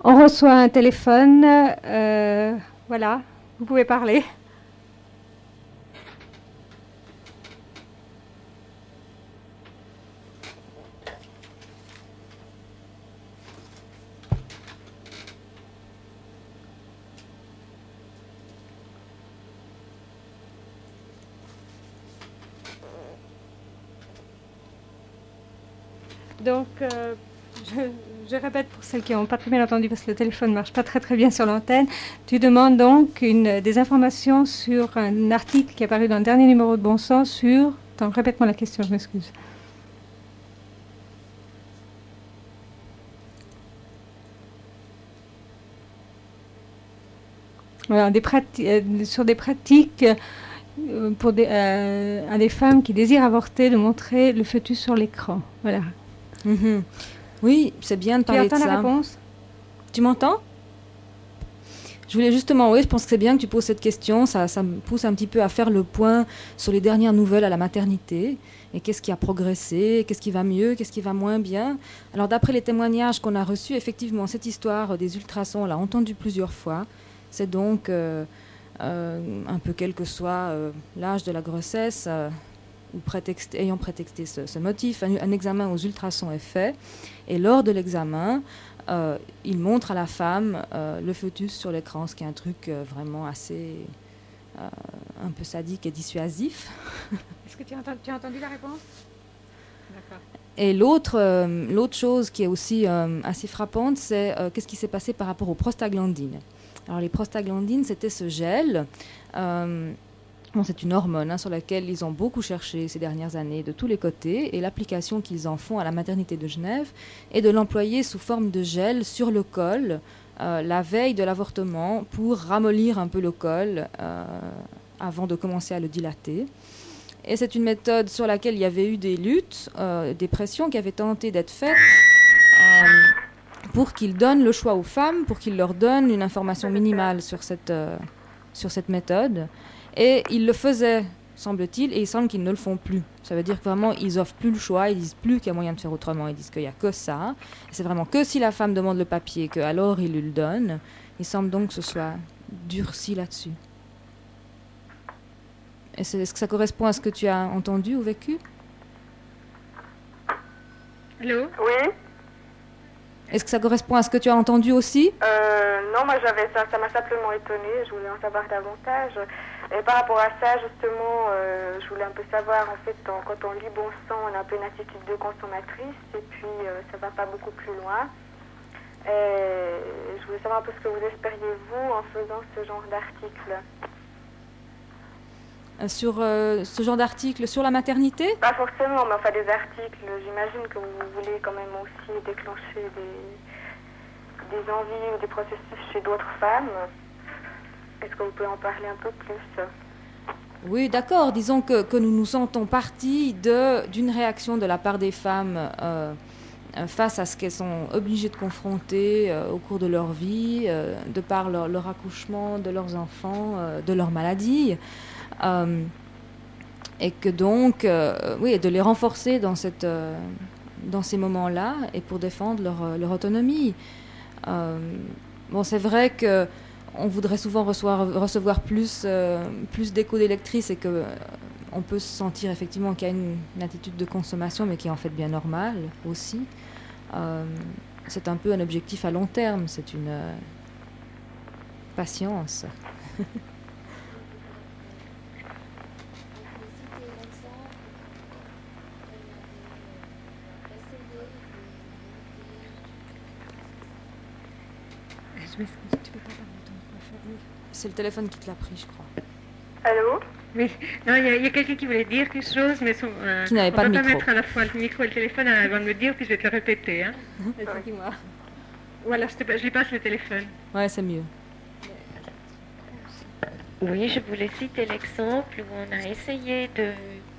On reçoit un téléphone. Voilà, vous pouvez parler. Donc, je répète pour celles qui n'ont pas très bien entendu parce que le téléphone ne marche pas très bien sur l'antenne. Tu demandes donc des informations sur un article qui est apparu dans le dernier numéro de Bon Sens sur... Attends, répète-moi la question, je m'excuse. Voilà, sur des pratiques pour à des femmes qui désirent avorter, de montrer le fœtus sur l'écran. Voilà. Mm-hmm. Oui, c'est bien de parler de ça. Tu entends la réponse ? Tu m'entends ? Je voulais justement, oui, je pense que c'est bien que tu poses cette question. Ça me pousse un petit peu à faire le point sur les dernières nouvelles à la maternité. Et qu'est-ce qui a progressé, qu'est-ce qui va mieux, qu'est-ce qui va moins bien. Alors d'après les témoignages qu'on a reçus, effectivement, cette histoire des ultrasons, on l'a entendue plusieurs fois. C'est donc, un peu quel que soit l'âge de la grossesse, ou ayant prétexté ce motif, un examen aux ultrasons est fait. Et lors de l'examen, il montre à la femme le fœtus sur l'écran, ce qui est un truc vraiment assez un peu sadique et dissuasif. Est-ce que tu as entendu la réponse ? D'accord. Et l'autre chose qui est aussi assez frappante, c'est qu'est-ce qui s'est passé par rapport aux prostaglandines. Alors les prostaglandines, c'était ce gel. C'est une hormone sur laquelle ils ont beaucoup cherché ces dernières années de tous les côtés, et l'application qu'ils en font à la maternité de Genève est de l'employer sous forme de gel sur le col la veille de l'avortement pour ramollir un peu le col avant de commencer à le dilater. Et c'est une méthode sur laquelle il y avait eu des luttes, des pressions qui avaient tenté d'être faites pour qu'ils donnent le choix aux femmes, pour qu'ils leur donnent une information minimale sur cette méthode. Et ils le faisaient, semble-t-il, et il semble qu'ils ne le font plus. Ça veut dire que vraiment, ils offrent plus le choix, ils disent plus qu'il y a moyen de faire autrement, ils disent qu'il n'y a que ça. Et c'est vraiment que si la femme demande le papier, qu'alors ils lui le donnent. Il semble donc que ce soit durci là-dessus. Est-ce que ça correspond à ce que tu as entendu ou vécu ? Allô ? Oui. Est-ce que ça correspond à ce que tu as entendu aussi ? Non, moi ça m'a simplement étonnée, je voulais en savoir davantage. Et par rapport à ça, justement, je voulais un peu savoir, en fait, quand on lit Bon Sang, on a un peu une attitude de consommatrice, et puis ça va pas beaucoup plus loin. Et je voulais savoir un peu ce que vous espériez, vous, en faisant ce genre d'article. Sur ce genre d'article sur la maternité ? Pas forcément, mais enfin des articles, j'imagine que vous voulez quand même aussi déclencher des envies ou des processus chez d'autres femmes. Est-ce que vous pouvez en parler un peu plus ? Oui, d'accord. Disons que nous nous sentons partie d'une réaction de la part des femmes face à ce qu'elles sont obligées de confronter au cours de leur vie, de par leur accouchement, de leurs enfants, de leur maladie. Et que donc, oui, de les renforcer dans ces moments-là et pour défendre leur autonomie. Bon, c'est vrai que on voudrait souvent recevoir plus d'écho d'électrices et que on peut se sentir effectivement qu'il y a une attitude de consommation, mais qui est en fait bien normale aussi. C'est un peu un objectif à long terme, c'est une patience. C'est le téléphone qui te l'a pris, je crois. Allô ? Oui, non, il y a quelqu'un qui voulait dire quelque chose, mais qui n'avait pas de micro. On ne peut pas mettre à la fois le micro et le téléphone avant de me dire, puis je vais te le répéter. Hein. Dis-moi. Ou alors je lui passe le téléphone. Ouais, c'est mieux. Oui, je voulais citer l'exemple où on a essayé de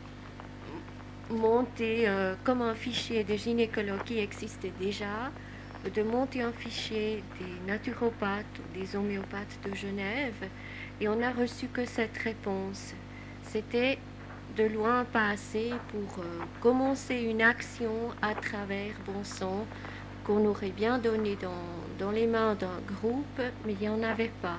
monter comme un fichier des gynécologues qui existait déjà, de monter un fichier des naturopathes ou des homéopathes de Genève, et on n'a reçu que cette réponse. C'était de loin pas assez pour commencer une action à travers Bon Sang qu'on aurait bien donné dans les mains d'un groupe, mais il n'y en avait pas.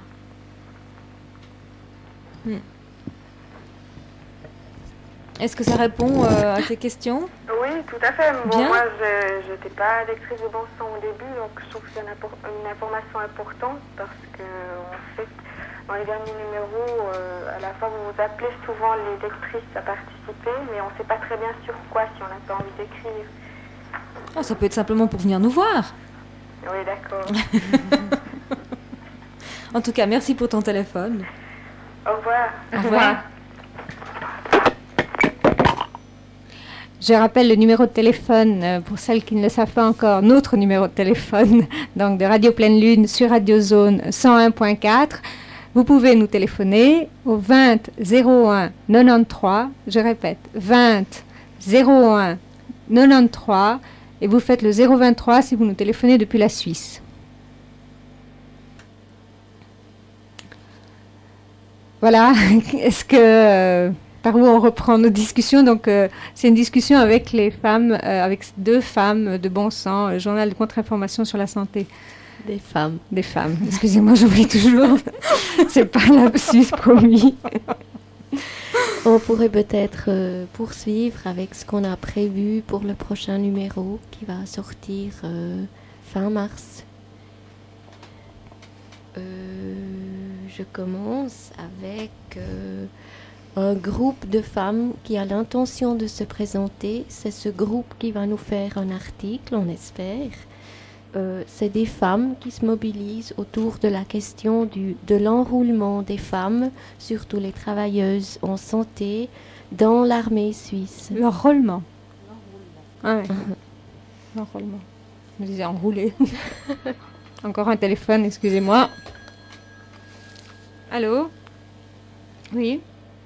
Est-ce que ça répond à tes questions? Oui, tout à fait. Bon, Bien. moi, je n'étais pas lectrice de bon sang au début, donc je trouve que c'est une information importante parce que, en fait, dans les derniers numéros, à la fois, vous appelez souvent les lectrices à participer, mais on ne sait pas très bien sur quoi, si on n'a pas envie d'écrire. Oh, ça peut être simplement pour venir nous voir. Oui, d'accord. En tout cas, merci pour ton téléphone. Au revoir. Au revoir. Je rappelle le numéro de téléphone pour celles qui ne le savent pas encore, notre numéro de téléphone, donc de Radio Pleine Lune sur Radio Zone 101.4. Vous pouvez nous téléphoner au 20 01 93, je répète, 20 01 93, et vous faites le 023 si vous nous téléphonez depuis la Suisse. Voilà, est-ce que... par où on reprend nos discussions. Donc, c'est une discussion avec les femmes, avec 2 femmes de bon sang, journal de contre-information sur la santé. Des femmes. Des femmes. Excusez-moi, j'oublie toujours. C'est pas lapsus, promis. On pourrait peut-être poursuivre avec ce qu'on a prévu pour le prochain numéro qui va sortir fin mars. Je commence avec un groupe de femmes qui a l'intention de se présenter. C'est ce groupe qui va nous faire un article, on espère. C'est des femmes qui se mobilisent autour de la question de l'enrôlement des femmes, surtout les travailleuses en santé, dans l'armée suisse. L'enrôlement. Ah ouais. L'enrôlement. Je me disais enrouler. Encore un téléphone, excusez-moi. Allô? Oui?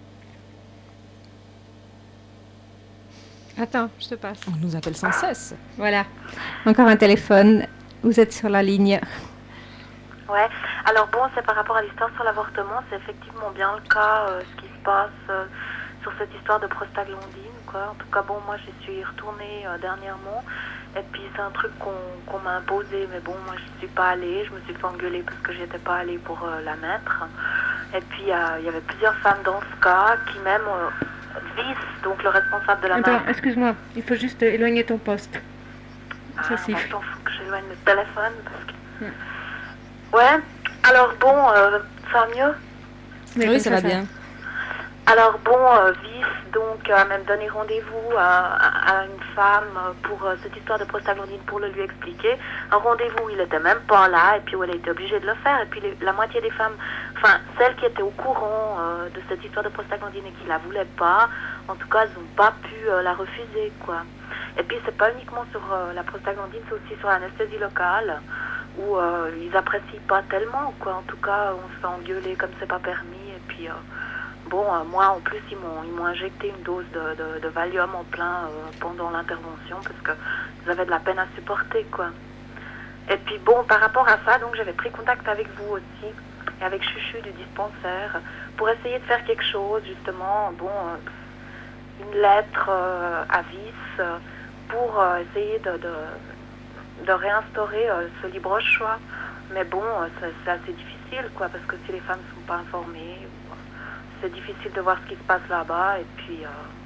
Attends, je te passe. On nous appelle sans cesse. Voilà. Encore un téléphone. Vous êtes sur la ligne. Ouais. Alors bon, c'est par rapport à l'histoire sur l'avortement, c'est effectivement bien le cas, ce qui se passe sur cette histoire de prostaglandine, quoi. En tout cas, bon, moi, j'y suis retournée dernièrement, et puis c'est un truc qu'on m'a imposé, mais bon, moi, je suis pas allée, je me suis fait engueuler parce que j'y étais pas allée pour la mettre. Et puis, il y avait plusieurs femmes dans ce cas qui même visent donc le responsable de la Attends, marque. excuse-moi, il faut juste éloigner ton poste. Ça siffle. Attends, faut que j'éloigne le téléphone parce que... Ouais, alors bon, ça va mieux? Oui, ça va bien. Alors bon, Vice donc a même donné rendez-vous à une femme pour cette histoire de prostaglandine pour le lui expliquer. Un rendez-vous, il était même pas là et puis elle a été obligée de le faire. Et puis la moitié des femmes, enfin celles qui étaient au courant de cette histoire de prostaglandine et qui la voulaient pas, en tout cas, elles n'ont pas pu la refuser, quoi. Et puis c'est pas uniquement sur la prostaglandine, c'est aussi sur l'anesthésie locale où ils apprécient pas tellement, quoi. En tout cas, on se fait engueuler comme c'est pas permis et puis... Bon, moi, en plus, ils m'ont injecté une dose de Valium en plein pendant l'intervention parce que j'avais de la peine à supporter, quoi. Et puis, bon, par rapport à ça, donc, j'avais pris contact avec vous aussi et avec Chuchu du dispensaire pour essayer de faire quelque chose, justement, bon, une lettre à Vice pour essayer de réinstaurer ce libre choix. Mais bon, c'est assez difficile, quoi, parce que si les femmes ne sont pas informées... C'est difficile de voir ce qui se passe là-bas et puis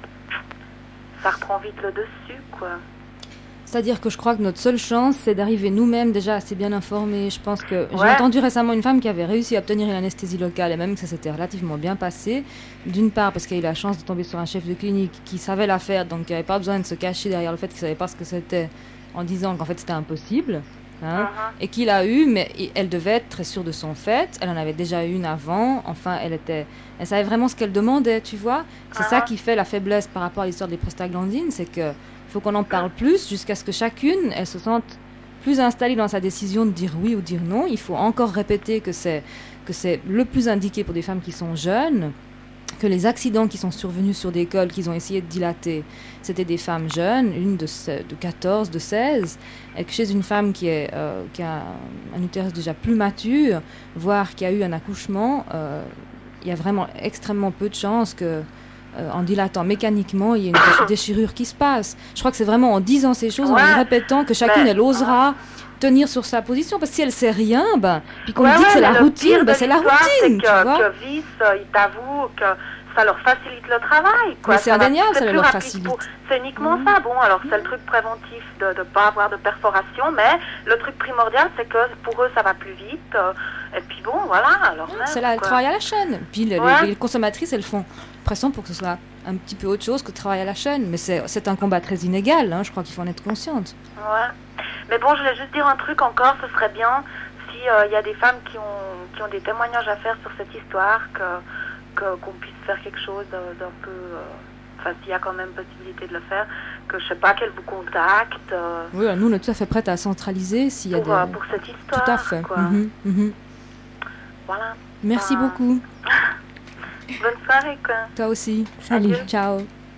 ça reprend vite le dessus, quoi. C'est-à-dire que je crois que notre seule chance, c'est d'arriver nous-mêmes déjà assez bien informés. Je pense que j'ai entendu récemment une femme qui avait réussi à obtenir une anesthésie locale et même que ça s'était relativement bien passé. D'une part parce qu'elle a eu la chance de tomber sur un chef de clinique qui savait la faire, donc qui n'avait pas besoin de se cacher derrière le fait qu'il ne savait pas ce que c'était en disant qu'en fait c'était impossible. Hein, et qu'il a eu, mais elle devait être très sûre de son fait. Elle en avait déjà eu une avant. Enfin, elle savait vraiment ce qu'elle demandait, tu vois. C'est ça qui fait la faiblesse par rapport à l'histoire des prostaglandines, c'est que faut qu'on en parle plus jusqu'à ce que chacune, elle se sente plus installée dans sa décision de dire oui ou dire non. Il faut encore répéter que c'est le plus indiqué pour des femmes qui sont jeunes, que les accidents qui sont survenus sur des cols qu'ils ont essayé de dilater, c'était des femmes jeunes, une de 14, de 16, et que chez une femme qui a un utérus déjà plus mature, voire qui a eu un accouchement, il y a vraiment extrêmement peu de chances que en dilatant mécaniquement, il y a une déchirure qui se passe. Je crois que c'est vraiment en disant ces choses, en les répétant, que chacune, elle osera tenir sur sa position, parce que si elle sait rien, puis qu'on dit que c'est la routine, c'est la routine, tu vois. Que Vis, il t'avoue que ça leur facilite le travail, quoi. Mais c'est indéniable, ça leur facilite. C'est uniquement ça. Bon, alors c'est le truc préventif de ne pas avoir de perforation, mais le truc primordial, c'est que pour eux, ça va plus vite. Et puis bon, voilà. Alors c'est le travail à la chaîne. Puis les consommatrices, elles font pression pour que ce soit un petit peu autre chose que le travail à la chaîne. Mais c'est un combat très inégal, hein, je crois qu'il faut en être consciente. Ouais. Mais bon, je voulais juste dire un truc encore, ce serait bien si y a des femmes qui ont des témoignages à faire sur cette histoire, qu'on puisse faire quelque chose d'un peu... Enfin, s'il y a quand même possibilité de le faire, que je sais pas, qu'elle vous contacte. Oui, nous, on est tout à fait prêtes à centraliser s'il y a pour cette histoire. Tout à fait. Quoi. Voilà. Merci beaucoup. Bonne soirée, quoi. Toi aussi. Salut. Ciao.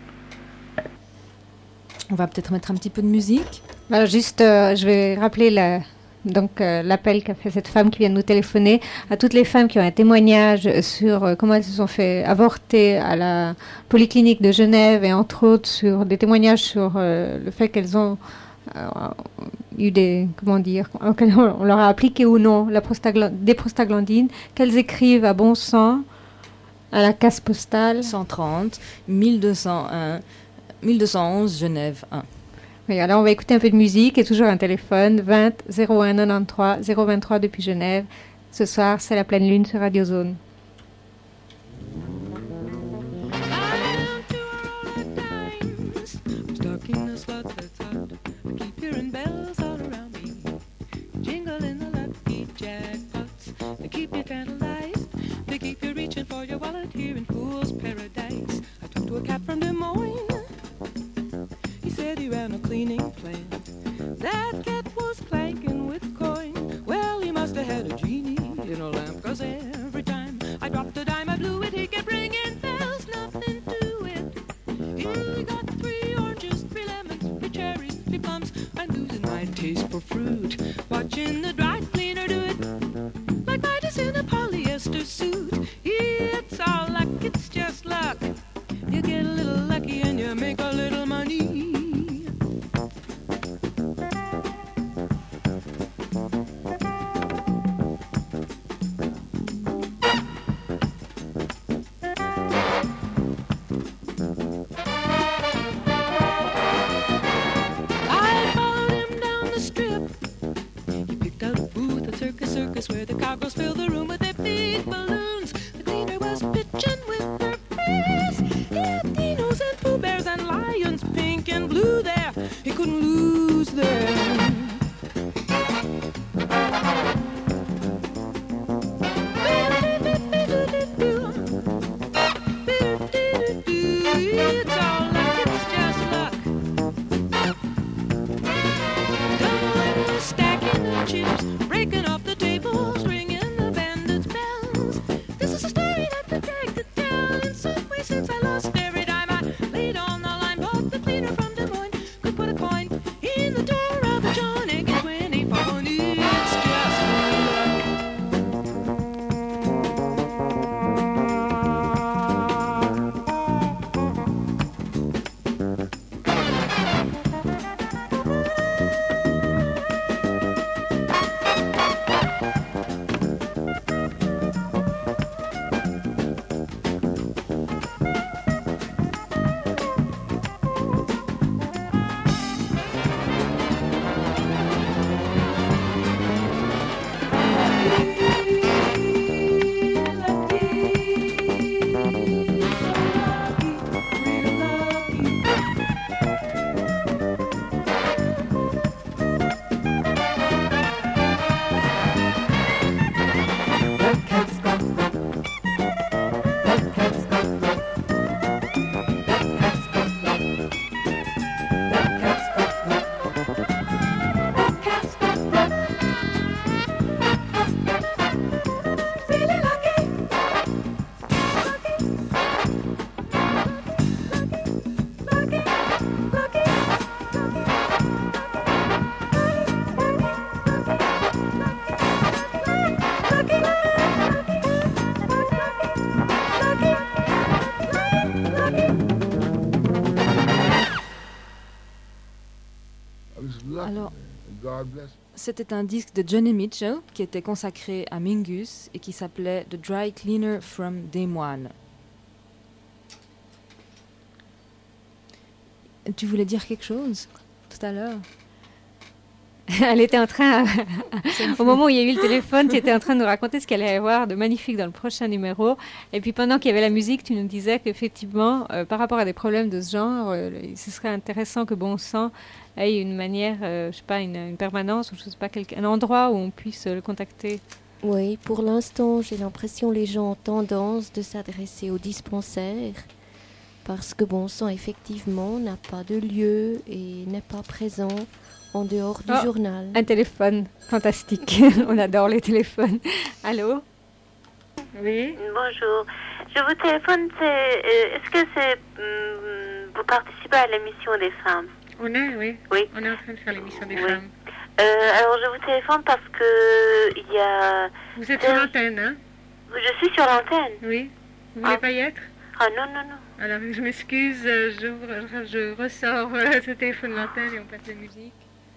On va peut-être mettre un petit peu de musique. Alors juste, je vais rappeler l'appel qu'a fait cette femme qui vient de nous téléphoner à toutes les femmes qui ont un témoignage sur comment elles se sont fait avorter à la polyclinique de Genève et entre autres sur des témoignages sur le fait qu'elles ont eu on leur a appliqué ou non des prostaglandines, qu'elles écrivent à bon sang à la case postale 130 1201 1211 Genève 1. Oui, alors on va écouter un peu de musique et toujours un téléphone 20 01 93 023 depuis Genève. Ce soir, c'est la pleine lune sur Radio Zone. He ran a cleaning plant. That cat was clanking with coin. Well, he must have had a genie in a lamp, 'cause every time I dropped a dime, I blew it. He kept ringing bells, nothing to it. He got 3 oranges, 3 lemons, 3 cherries, 3 plums. I'm losing my taste for fruit, watching the dry cleaner do it like Midas in a polyester suit. It's all luck, it's just luck. You get a little lucky and you make a little money. Alors, God bless. c'était un disque de Johnny Mitchell qui était consacré à Mingus et qui s'appelait The Dry Cleaner from Des Moines. Tu voulais dire quelque chose tout à l'heure? Elle était en train, au moment où il y a eu le téléphone, tu étais en train de nous raconter ce qu'elle allait y avoir de magnifique dans le prochain numéro. Et puis pendant qu'il y avait la musique, tu nous disais qu'effectivement, par rapport à des problèmes de ce genre, ce serait intéressant que Bon Sang ait une manière, je sais pas, une permanence ou je sais pas, un endroit où on puisse le contacter. Oui, pour l'instant, j'ai l'impression que les gens ont tendance de s'adresser aux dispensaires parce que Bon Sang, effectivement, n'a pas de lieu et n'est pas présent en dehors du journal. Un téléphone, fantastique. On adore les téléphones. Allô? Oui. Bonjour. Je vous téléphone, est-ce que c'est vous participez à l'émission des femmes? On est, oui. Oui. On est en train de faire l'émission des Oui. femmes. Alors je vous téléphone parce que il y a... Vous êtes sur l'antenne, hein? Je suis sur l'antenne. Oui. Vous voulez pas y être? Ah non, non, non. Alors je m'excuse, je ressors ce téléphone de l'antenne et on passe la musique.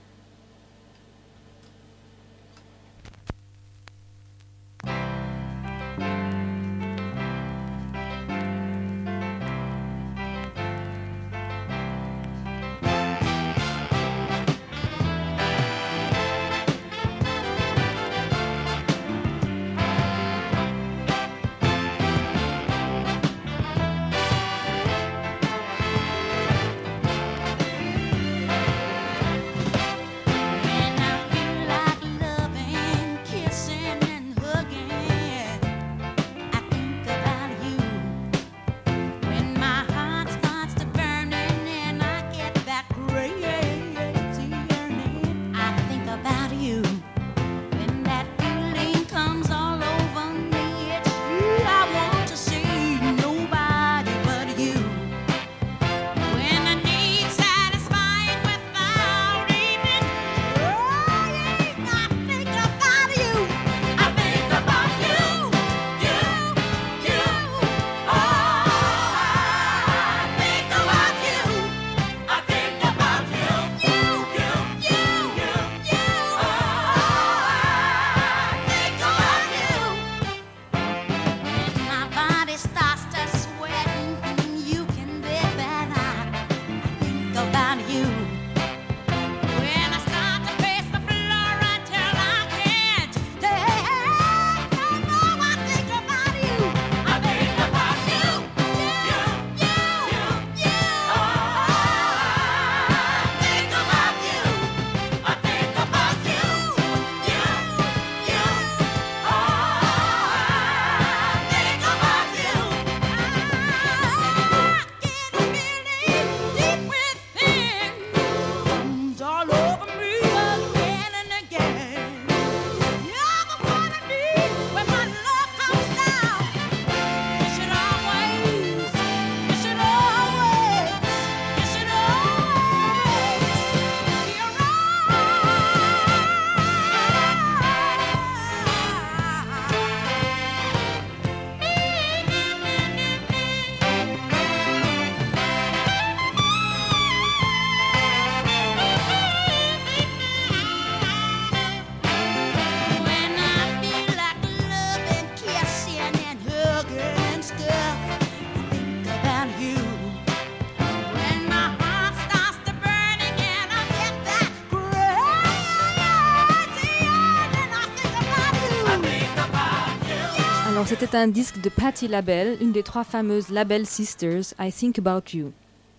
Alors, c'était un disque de Patti LaBelle, une des 3 fameuses LaBelle Sisters, I Think About You.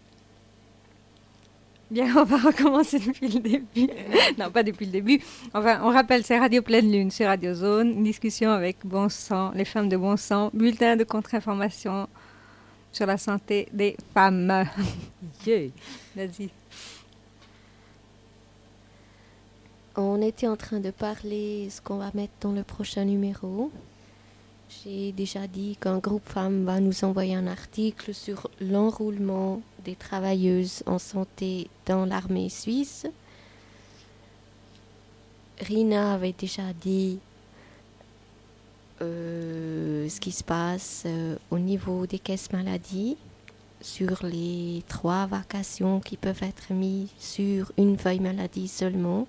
Bien, on va recommencer depuis le début. Non, pas depuis le début. Enfin, on rappelle, c'est Radio Pleine Lune sur Radio Zone, une discussion avec Bon Sang, les femmes de Bon Sang, bulletin de contre-information sur la santé des femmes. Yeah. Vas-y. On était en train de parler ce qu'on va mettre dans le prochain numéro. J'ai déjà dit qu'un groupe femmes va nous envoyer un article sur l'enrôlement des travailleuses en santé dans l'armée suisse. Rina avait déjà dit ce qui se passe au niveau des caisses maladies. sur les 3 vacations qui peuvent être mises sur une feuille maladie seulement.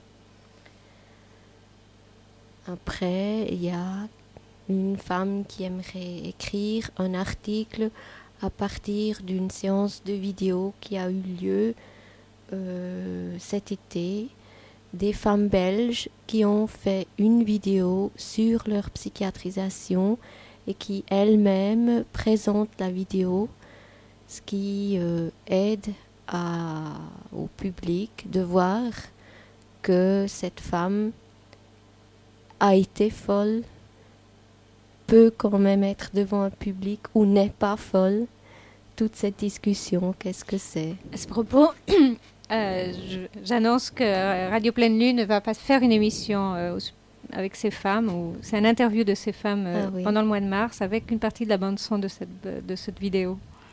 Après, il y a une femme qui aimerait écrire un article à partir d'une séance de vidéo qui a eu lieu cet été. Des femmes belges qui ont fait une vidéo sur leur psychiatrisation et qui elles-mêmes présentent la vidéo, ce qui aide au public de voir que cette femme a été folle, peut quand même être devant un public ou n'est pas folle. Toute cette discussion, qu'est-ce que c'est? À ce propos, j'annonce que Radio Pleine Lune va pas faire une émission avec ces femmes, ou c'est un interview de ces femmes oui. pendant le mois de mars, avec une partie de la bande-son de cette vidéo.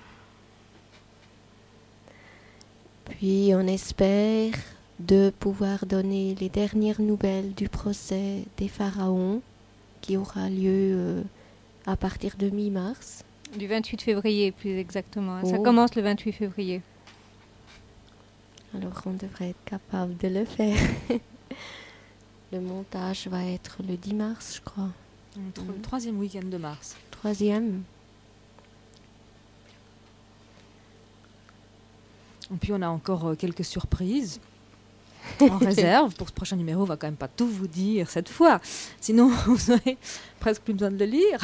Puis on espère de pouvoir donner les dernières nouvelles du procès des pharaons qui aura lieu à partir de mi-mars. Du 28 février, plus exactement. Ça Oh. commence le 28 février. Alors on devrait être capable de le faire. Le montage va être le 10 mars, je crois. Le 3e week-end de mars. 3e. Et puis on a encore quelques surprises en réserve. Pour ce prochain numéro, on va quand même pas tout vous dire cette fois. Sinon, vous aurez presque plus besoin de le lire.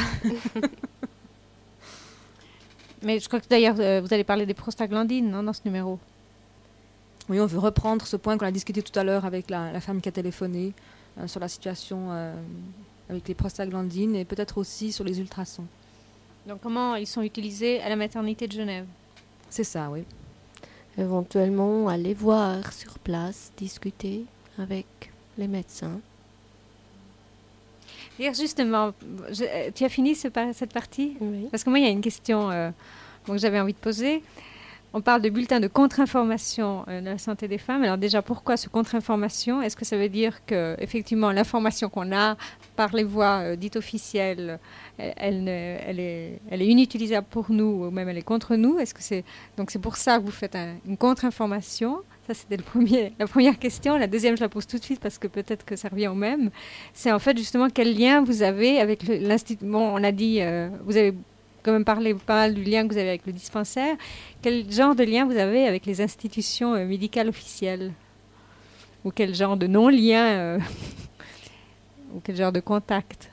Mais je crois que d'ailleurs, vous allez parler des prostaglandines, non, dans ce numéro. Oui, on veut reprendre ce point qu'on a discuté tout à l'heure avec la femme qui a téléphoné sur la situation avec les prostaglandines et peut-être aussi sur les ultrasons. Donc comment ils sont utilisés à la maternité de Genève. C'est ça, oui. Éventuellement, aller voir sur place, discuter avec les médecins. D'ailleurs, justement, tu as fini cette partie? Oui. Parce que moi, il y a une question que j'avais envie de poser. On parle de bulletin de contre-information de la santé des femmes. Alors déjà, pourquoi ce contre-information? Est-ce que ça veut dire que effectivement l'information qu'on a par les voies dites officielles, elle est inutilisable pour nous, ou même elle est contre nous? Est-ce que donc c'est pour ça que vous faites une contre-information? Ça, c'était la première question. La deuxième, je la pose tout de suite parce que peut-être que ça revient au même. C'est en fait justement quel lien vous avez avec l'Institut. Bon, on a dit, vous avez quand même parlé pas mal du lien que vous avez avec le dispensaire. Quel genre de lien vous avez avec les institutions médicales officielles? Ou quel genre de non-lien ou quel genre de contact?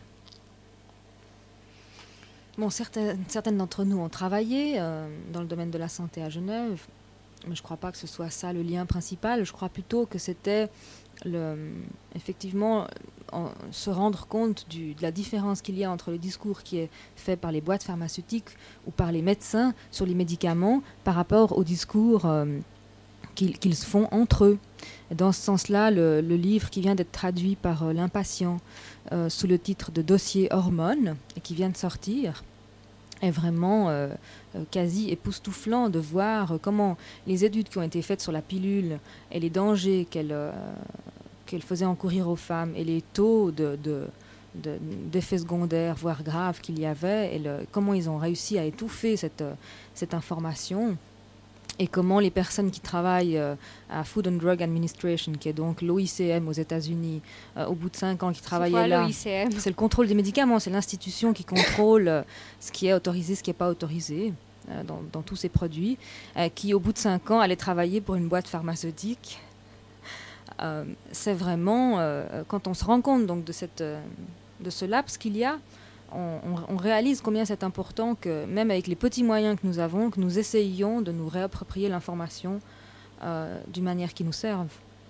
Bon, certaines d'entre nous ont travaillé dans le domaine de la santé à Genève, mais je ne crois pas que ce soit ça le lien principal. Je crois plutôt que c'était effectivement se rendre compte de la différence qu'il y a entre le discours qui est fait par les boîtes pharmaceutiques ou par les médecins sur les médicaments par rapport au discours qu'ils font entre eux. Et dans ce sens-là, le livre qui vient d'être traduit par l'Impatient sous le titre de Dossier hormones et qui vient de sortir est vraiment quasi époustouflant de voir comment les études qui ont été faites sur la pilule et les dangers qu'elle faisait encourir aux femmes et les taux d'effets secondaires, voire graves qu'il y avait, et comment ils ont réussi à étouffer cette information, et comment les personnes qui travaillent à Food and Drug Administration, qui est donc l'OICM aux États-Unis, au bout de 5 ans qui travaillaient là, c'est le contrôle des médicaments, c'est l'institution qui contrôle ce qui est autorisé, ce qui n'est pas autorisé dans tous ces produits, qui au bout de 5 ans allaient travailler pour une boîte pharmaceutique. C'est vraiment, quand on se rend compte donc, de ce laps qu'il y a, on réalise combien c'est important que, même avec les petits moyens que nous avons, que nous essayions de nous réapproprier l'information d'une manière qui nous serve.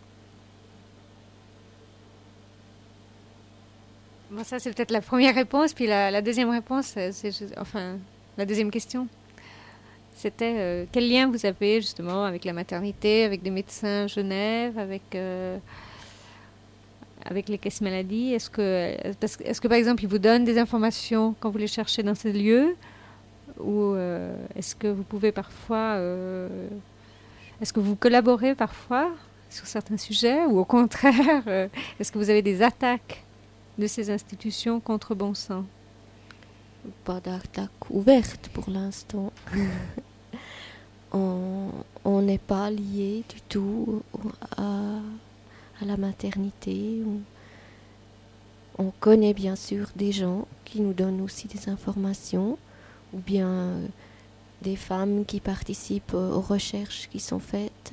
Bon, ça, c'est peut-être la première réponse. Puis la deuxième réponse, la deuxième question, c'était quel lien vous avez justement avec la maternité, avec des médecins à Genève, avec les caisses maladies. Est-ce que par exemple, ils vous donnent des informations quand vous les cherchez dans ces lieux? Ou est-ce que vous pouvez parfois... est-ce que vous collaborez parfois sur certains sujets? Ou au contraire, est-ce que vous avez des attaques de ces institutions contre bon sang? Pas d'attaque ouverte pour l'instant. on n'est pas lié du tout à la maternité. On connaît bien sûr des gens qui nous donnent aussi des informations, ou bien des femmes qui participent aux recherches qui sont faites.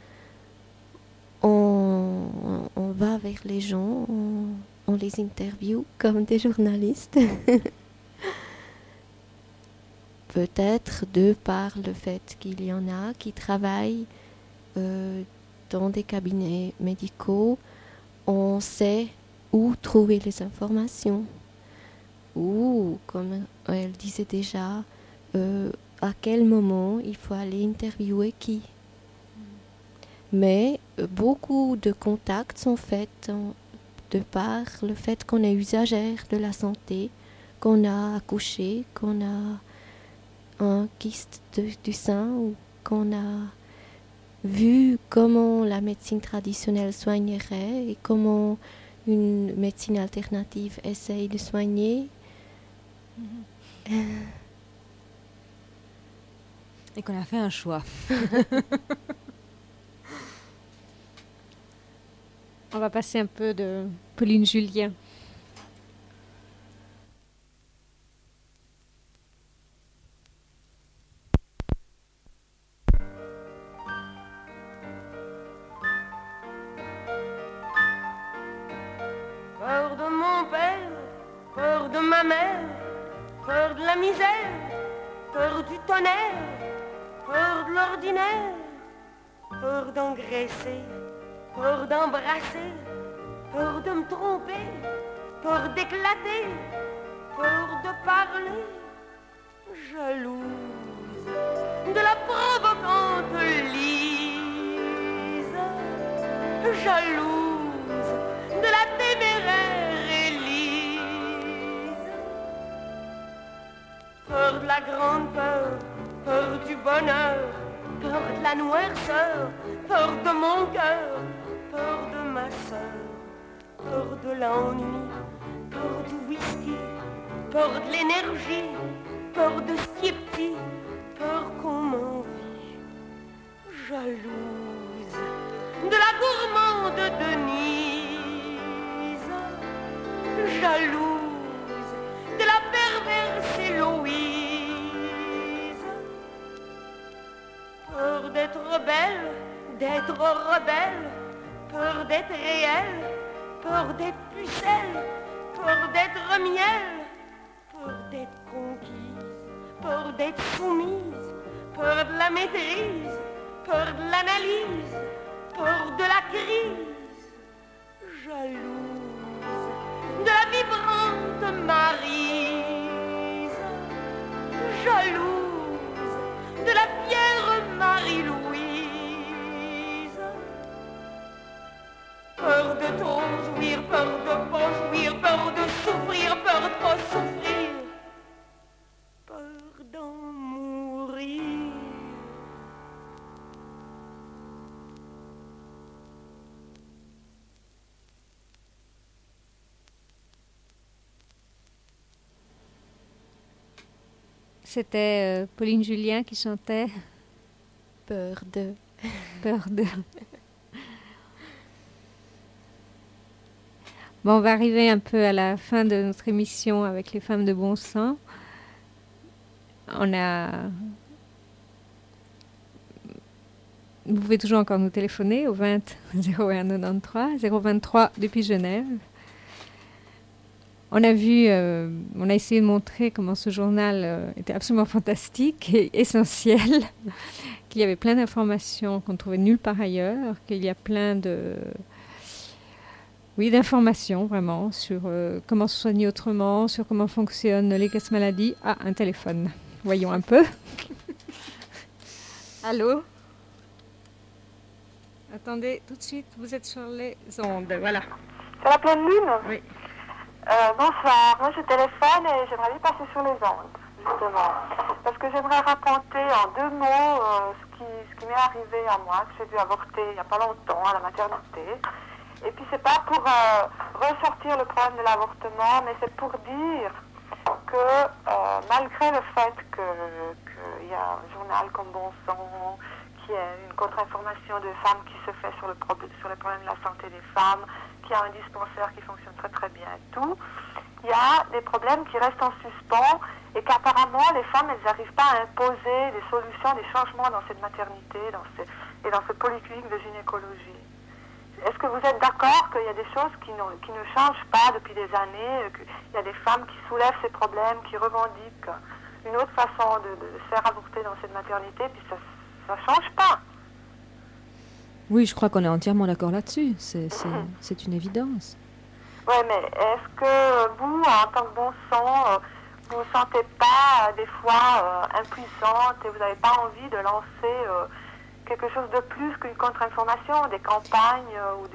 On va vers les gens, on les interviewe comme des journalistes. Peut-être de par le fait qu'il y en a qui travaillent dans des cabinets médicaux, on sait où trouver les informations. Ou, comme elle disait déjà, à quel moment il faut aller interviewer qui. Mais beaucoup de contacts sont faits de par le fait qu'on est usagère de la santé, qu'on a accouché, qu'on a un kyste du sein, ou qu'on a vu comment la médecine traditionnelle soignerait et comment une médecine alternative essaye de soigner. Et qu'on a fait un choix. On va passer un peu de Pauline Julien. Peur de mon père, peur de ma mère, peur de la misère, peur du tonnerre, peur de l'ordinaire, peur d'engraisser, peur d'embrasser, peur de me tromper, peur d'éclater, peur de parler, jalouse de la provocante Lise, jalouse de la téméraire Élise, peur de la grande peur, peur du bonheur, peur de la noirceur, peur de mon cœur, peur de ma sœur, peur de l'ennui, peur du whisky, peur de l'énergie, peur de ce qui est petit, peur qu'on m'envie, jalouse de la gourmande Denise, jalouse de la perverse Héloïse, peur d'être belle, d'être rebelle, peur d'être réelle, peur d'être pucelle, peur d'être miel, peur d'être conquise, peur d'être soumise, peur de la maîtrise, peur de l'analyse, peur de la crise, jalouse de la vibrante Maryse, jalouse de la fière Marie-Louise, peur de trop jouir, peur de pas jouir, peur de souffrir, peur de pas souffrir, peur d'en mourir. C'était Pauline Julien qui chantait Peur de. Peur de. Bon, on va arriver un peu à la fin de notre émission avec les femmes de bon sang. Vous pouvez toujours encore nous téléphoner au 20 01 93 023 depuis Genève. On a essayé de montrer comment ce journal était absolument fantastique et essentiel, qu'il y avait plein d'informations qu'on ne trouvait nulle part ailleurs, qu'il y a plein d'informations vraiment sur comment se soigner autrement, sur comment fonctionnent les caisses maladies. Ah, un téléphone. Voyons un peu. Allô? Attendez, tout de suite, vous êtes sur les ondes. Voilà. Sur la pleine lune? Oui. Bonsoir, moi je téléphone et j'aimerais bien passer sur les ondes, justement. Parce que j'aimerais raconter en 2 mots ce qui m'est arrivé à moi, que j'ai dû avorter il n'y a pas longtemps à la maternité. Et puis c'est pas pour ressortir le problème de l'avortement, mais c'est pour dire que malgré le fait qu'il il y a un journal comme Bon Sang, qui est une contre-information de femmes qui se fait sur les problèmes de la santé des femmes, qui a un dispensaire qui fonctionne très très bien et tout. Il y a des problèmes qui restent en suspens et qu'apparemment les femmes, elles n'arrivent pas à imposer des solutions, des changements dans cette maternité et dans cette polyclinique de gynécologie. Est-ce que vous êtes d'accord qu'il y a des choses qui ne changent pas depuis des années, qu'il y a des femmes qui soulèvent ces problèmes, qui revendiquent une autre façon de faire avorter dans cette maternité, puis ça ne change pas? Oui, je crois qu'on est entièrement d'accord là-dessus. C'est une évidence. Oui, mais est-ce que vous, en tant que bon sang, vous ne vous sentez pas des fois impuissante et vous n'avez pas envie de lancer quelque chose de plus qu'une contre-information, des campagnes ou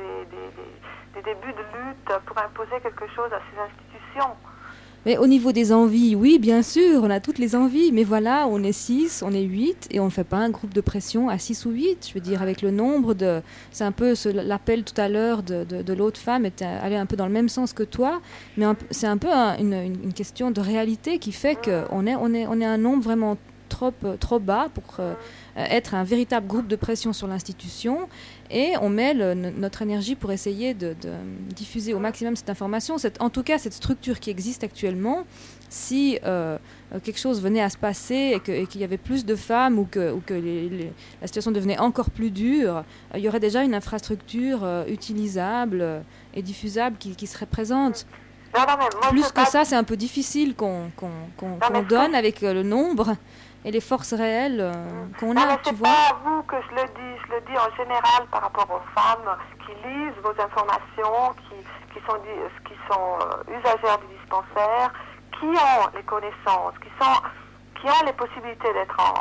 des débuts de lutte pour imposer quelque chose à ces institutions? Mais au niveau des envies, oui, bien sûr, on a toutes les envies. Mais voilà, on est 6, on est 8, et on ne fait pas un groupe de pression à 6 ou 8. Je veux dire, avec le nombre de... C'est un peu l'appel tout à l'heure de l'autre femme, allait un peu dans le même sens que toi. Mais c'est un peu une question de réalité qui fait qu'on est un nombre vraiment trop bas pour être un véritable groupe de pression sur l'institution, et on met notre énergie pour essayer de diffuser au maximum cette information, en tout cas cette structure qui existe actuellement. Si quelque chose venait à se passer et qu'il y avait plus de femmes ou que la situation devenait encore plus dure, il y aurait déjà une infrastructure utilisable et diffusable qui serait présente. Non, mais moi, plus que ça, c'est un peu difficile qu'on donne avec le nombre et les forces réelles qu'on a, tu vois. C'est pas à vous que je le dis en général par rapport aux femmes qui lisent vos informations, qui sont usagères du dispensaire, qui ont les connaissances, qui ont les possibilités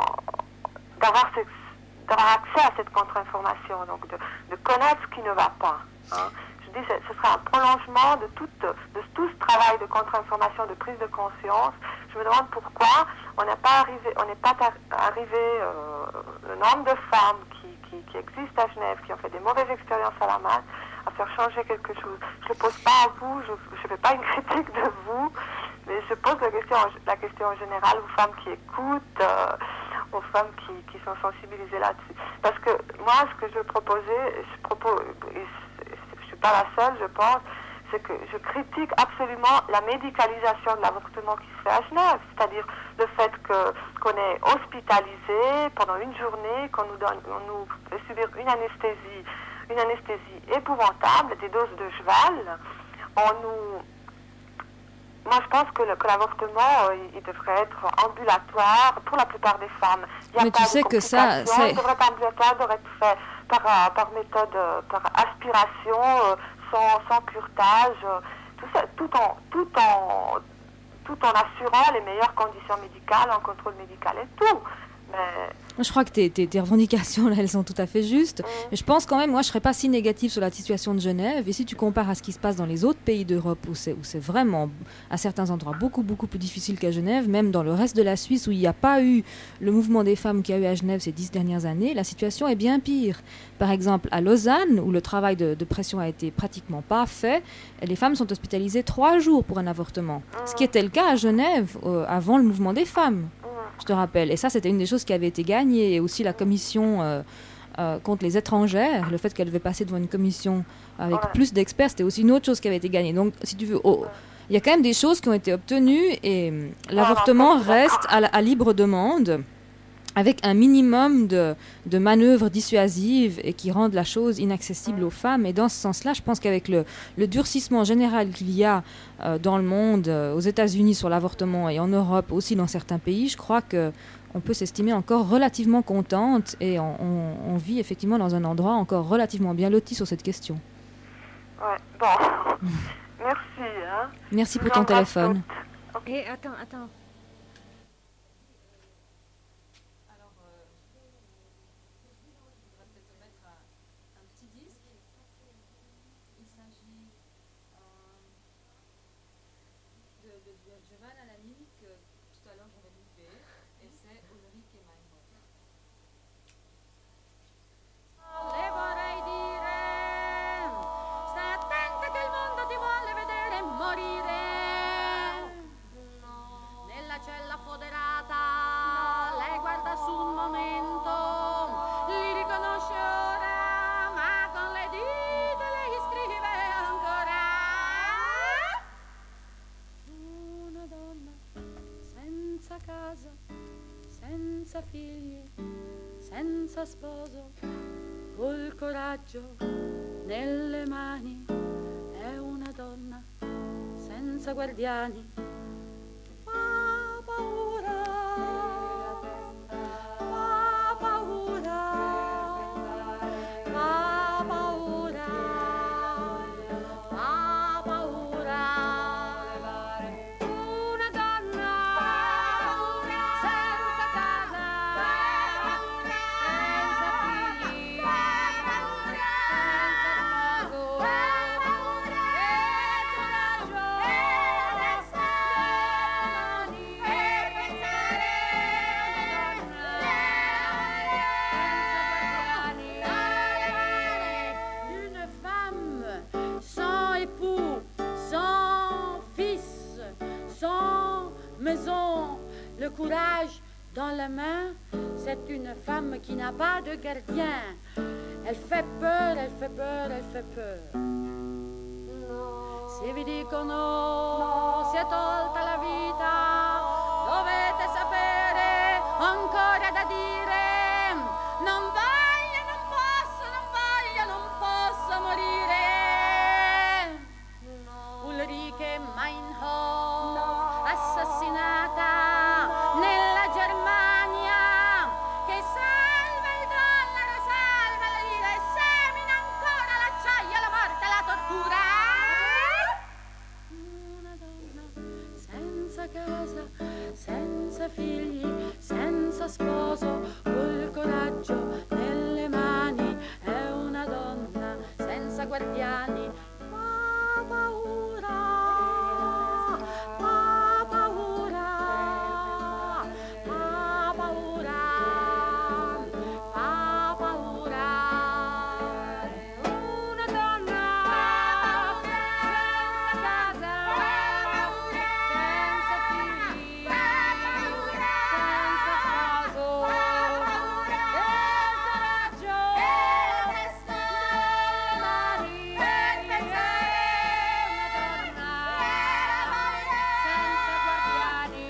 d'avoir accès à cette contre-information, donc de connaître ce qui ne va pas. Hein. Je dis, ce sera un prolongement de tout ce travail de contre-information, de prise de conscience. Je me demande pourquoi on n'est pas arrivé le nombre de femmes qui existent à Genève, qui ont fait des mauvaises expériences à la main, à faire changer quelque chose. Je ne le pose pas à vous, je ne fais pas une critique de vous, mais je pose la question en général aux femmes qui écoutent, aux femmes qui sont sensibilisées là-dessus. Parce que moi, ce que je suis pas la seule, je pense, c'est que je critique absolument la médicalisation de l'avortement qui se fait à Genève, c'est-à-dire le fait qu'on est hospitalisé pendant une journée, qu'on nous fait subir une anesthésie épouvantable, des doses de cheval. Moi, je pense que l'avortement, il devrait être ambulatoire pour la plupart des femmes. Mais tu sais que ça, il devrait être ambulatoire, devrait être fait par méthode, par aspiration, sans curetage, tout ça, tout en assurant les meilleures conditions médicales, en contrôle médical et tout. Mais... Je crois que tes revendications, là, elles sont tout à fait justes. Mais je pense quand même, moi, je ne serais pas si négative sur la situation de Genève. Et si tu compares à ce qui se passe dans les autres pays d'Europe, où c'est vraiment, à certains endroits, beaucoup, beaucoup plus difficile qu'à Genève, même dans le reste de la Suisse, où il n'y a pas eu le mouvement des femmes qu'il y a eu à Genève ces 10 dernières années, la situation est bien pire. Par exemple, à Lausanne, où le travail de pression a été pratiquement pas fait, les femmes sont hospitalisées 3 jours pour un avortement. Ce qui était le cas à Genève, avant le mouvement des femmes. Je te rappelle. Et ça, c'était une des choses qui avait été gagnée. Et aussi la commission contre les étrangères, le fait qu'elle devait passer devant une commission avec plus d'experts, c'était aussi une autre chose qui avait été gagnée. Donc, si tu veux, il y a quand même des choses qui ont été obtenues et l'avortement reste à libre demande, avec un minimum de manœuvres dissuasives et qui rendent la chose inaccessible aux femmes. Et dans ce sens-là, je pense qu'avec le durcissement général qu'il y a dans le monde, aux États-Unis sur l'avortement et en Europe aussi dans certains pays, je crois qu'on peut s'estimer encore relativement contente et on vit effectivement dans un endroit encore relativement bien loti sur cette question. Ouais, bon. Merci. Hein. Merci pour ton téléphone. Et attends. casa, senza figli, senza sposo, col coraggio nelle mani, è una donna senza guardiani. Fa paura, fa paura, fa paura, fa paura. Una donna senza casa, senza figli, senza sposo, e coraggio une femme sans époux, sans fils, sans maison, le courage dans la main, c'est une femme qui n'a pas de gardien. Elle fait peur, elle fait peur, elle fait peur. Se vi dicono si è tolta la vita, dovete sapere ancora da dire. Non voglio, non posso, non voglio, non posso morire. Ulrike Meinhof, assassinata nella Germania, che salva il dollaro, salva la lira e semina ancora l'acciaio, la morte, la tortura. Una donna senza casa, senza figli, senza sposo, col coraggio nelle mani, è una donna senza guardiani. Fa paura, fa paura, fa paura, fa paura. Una donna senza casa, senza figli, senza sposo, e coraggio nelle mani, per pensare. Una donna senza guardiani,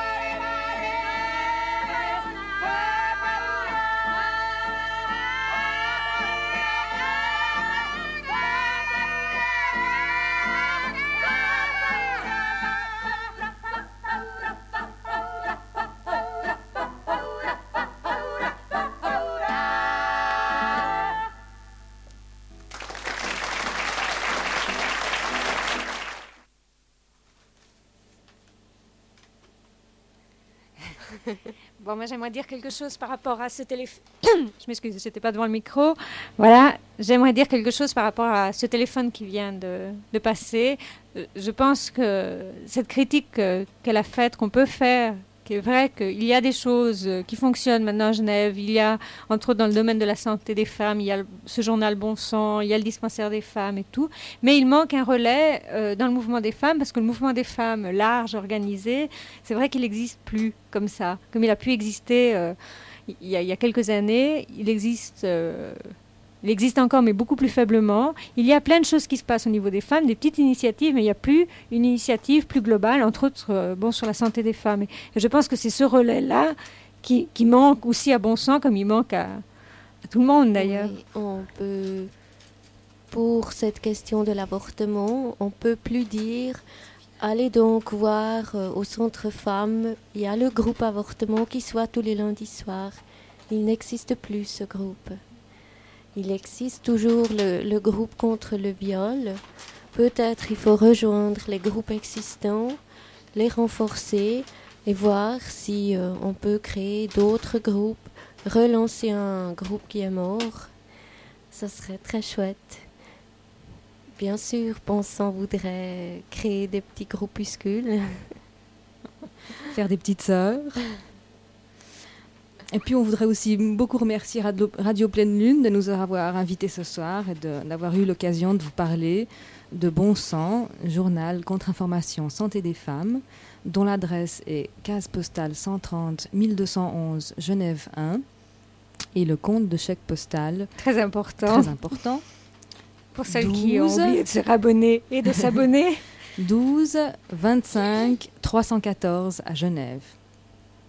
Bon, moi j'aimerais dire quelque chose par rapport à ce téléphone. Je m'excuse, j'étais pas devant le micro. Voilà, j'aimerais dire quelque chose par rapport à ce téléphone qui vient de passer. Je pense que cette critique qu'elle a faite, qu'on peut faire, qui est vrai qu'il y a des choses qui fonctionnent maintenant à Genève. Il y a, entre autres dans le domaine de la santé des femmes, il y a ce journal Bon Sang, il y a le dispensaire des femmes et tout. Mais il manque un relais dans le mouvement des femmes, parce que le mouvement des femmes large, organisé, c'est vrai qu'il n'existe plus comme ça. Comme il a pu exister il y a quelques années, il existe encore, mais beaucoup plus faiblement. Il y a plein de choses qui se passent au niveau des femmes, des petites initiatives, mais il n'y a plus une initiative plus globale, entre autres sur la santé des femmes. Et je pense que c'est ce relais-là qui manque aussi à Bon Sang, comme il manque à tout le monde d'ailleurs. Oui, on peut, pour cette question de l'avortement, on ne peut plus dire allez donc voir au centre femmes, il y a le groupe avortement qui soit tous les lundis soirs. Il n'existe plus ce groupe. Il existe toujours le groupe contre le viol. Peut-être il faut rejoindre les groupes existants, les renforcer et voir si on peut créer d'autres groupes, relancer un groupe qui est mort. Ça serait très chouette. Bien sûr, Bon Sang voudrait créer des petits groupuscules. Faire des petites sœurs. Et puis on voudrait aussi beaucoup remercier Radio Pleine Lune de nous avoir invités ce soir et d'avoir eu l'occasion de vous parler de Bon Sang, journal contre-information santé des femmes, dont l'adresse est case postale 130 1211 Genève 1 et le compte de chèque postal. Très important. Pour celles qui ont oublié de se rabonner et de s'abonner. 12 25 314 à Genève.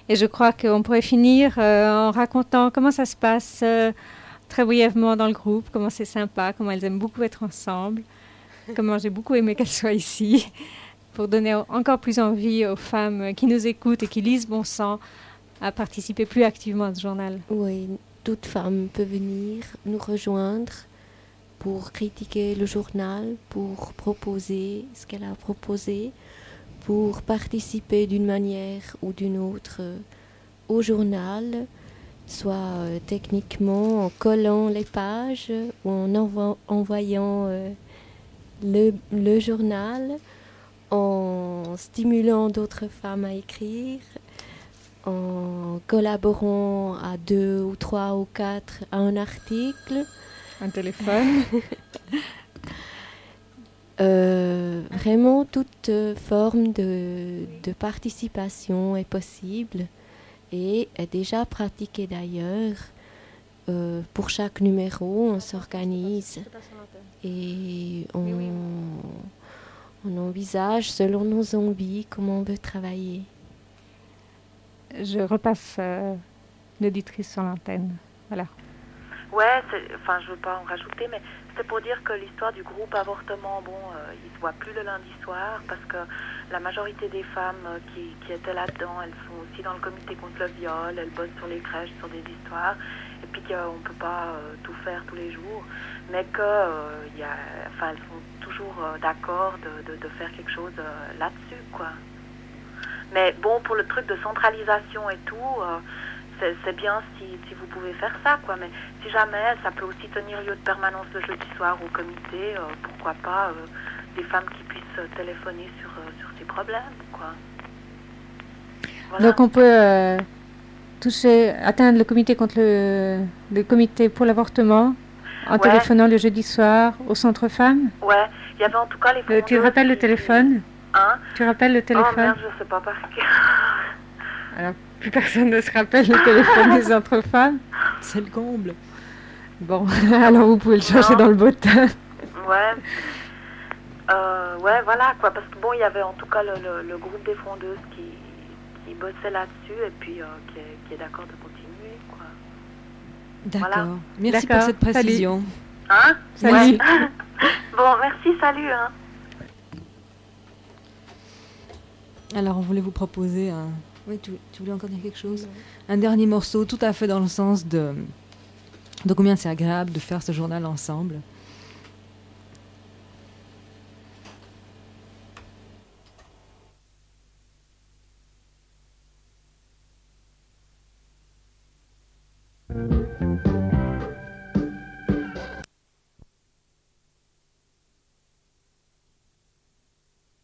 Et je crois qu'on pourrait finir en racontant comment ça se passe très brièvement dans le groupe, comment c'est sympa, comment elles aiment beaucoup être ensemble, comment j'ai beaucoup aimé qu'elles soient ici, pour donner encore plus envie aux femmes qui nous écoutent et qui lisent Bon Sang à participer plus activement à ce journal. Oui, toute femme peut venir nous rejoindre pour critiquer le journal, pour proposer ce qu'elle a proposé, pour participer d'une manière ou d'une autre au journal, soit techniquement en collant les pages ou en envoyant le journal, en stimulant d'autres femmes à écrire, en collaborant à 2 ou 3 ou 4 à un article. Un téléphone. Vraiment, toute forme de participation est possible et est déjà pratiquée d'ailleurs. Pour chaque numéro, on s'organise et on envisage selon nos envies comment on veut travailler. Je repasse l'auditrice sur l'antenne. Voilà. Ouais, enfin, je veux pas en rajouter, mais c'est pour dire que l'histoire du groupe avortement, il se voit plus le lundi soir parce que la majorité des femmes qui étaient là-dedans, elles sont aussi dans le comité contre le viol, elles bossent sur les crèches, sur des histoires, et puis qu'on peut pas tout faire tous les jours, mais elles sont toujours d'accord de faire quelque chose là-dessus, quoi. Mais bon, pour le truc de centralisation et tout, c'est bien si vous pouvez faire ça, quoi. Mais si jamais, ça peut aussi tenir lieu de permanence le jeudi soir au comité, pourquoi pas des femmes qui puissent téléphoner sur ces problèmes, quoi. Voilà. Donc on peut atteindre le comité contre le comité pour l'avortement en téléphonant le jeudi soir au centre femmes. Ouais, il y avait en tout cas les fondeuses. Tu rappelles le téléphone? Hein? Tu rappelles le téléphone? Oh merde, je sais pas par cœur. Alors, plus personne ne se rappelle le téléphone des autres femmes. C'est le comble. Bon, alors vous pouvez le changer dans le bottin. Ouais. Ouais, voilà, quoi. Parce que bon, il y avait en tout cas le groupe des fondeuses qui bossait là-dessus et puis qui est d'accord de continuer, quoi. D'accord. Voilà. Merci pour cette précision. Salut. Hein? Salut. Ouais. Bon, merci, salut, hein. Alors, on voulait vous proposer un... Oui, tu voulais encore dire quelque chose? Un dernier morceau, tout à fait dans le sens de combien c'est agréable de faire ce journal ensemble.